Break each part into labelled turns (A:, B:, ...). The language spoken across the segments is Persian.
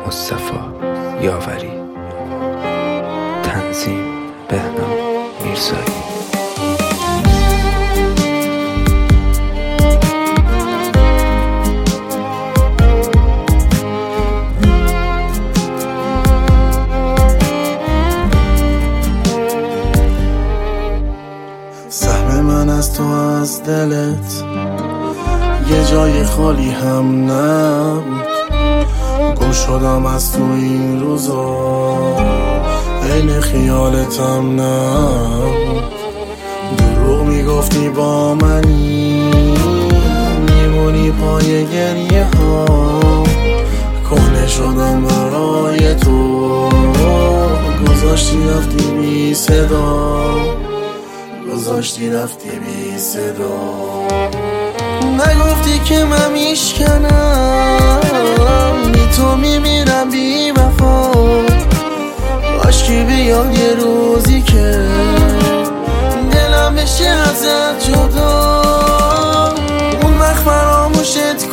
A: مصطفی یاوری. تنظیم بهنام میرزایی.
B: سهم من از تو از دلت یه جای خالی هم نبود. گم شدم از تو این روزا، عین خیالتم نبود. دروغ میگفتی با منی، میمونی پای گریه ها. کهنه شدم برای تو، گذاشتی رفتی بی صدا، گذاشتی رفتی بی صدا. نگفتی که من میشکنم، بی تو میمیرم بی وفا. کاشکی بیاد یه روزی که دلم بشه ازت جدا. اون وقت فراموشت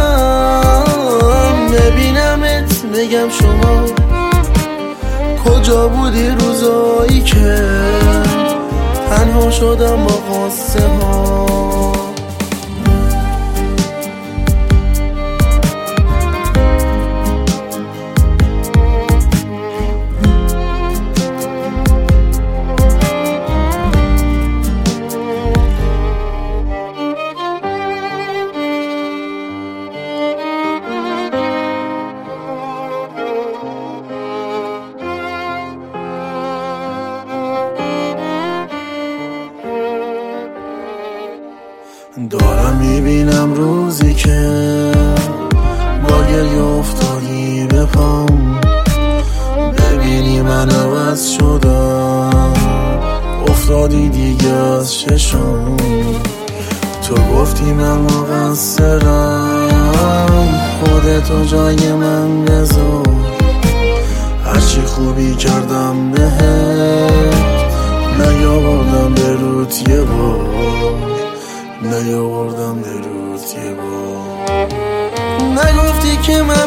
B: کنم، ببینمت بگم شما کجا بودی روزایی که تنها شدم با قصه ها. دارم میبینم روزی که با گریه افتادی به پام. ببینی من عوض شدم، افتادی دیگه از چشم. تو گفتی من مقصرم، خودتو جای من بذار. هرچی خوبی کردم بهت، نیاوردم به روت یه بار، نیاوردم به روت یه بار. نگفتی که من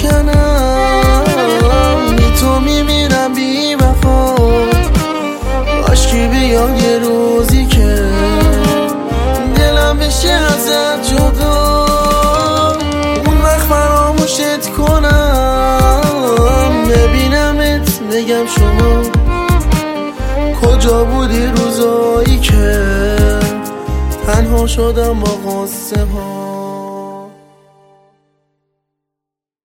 B: میشکنم، بی تو میمیرم بی وفا. کاشکی بیاد یه روزی که دلم بشه ازت جدا. اون وقت فراموشت کنم، ببینمت بگم شما کجا بودی روزایی که تنها شدم با قصه ها.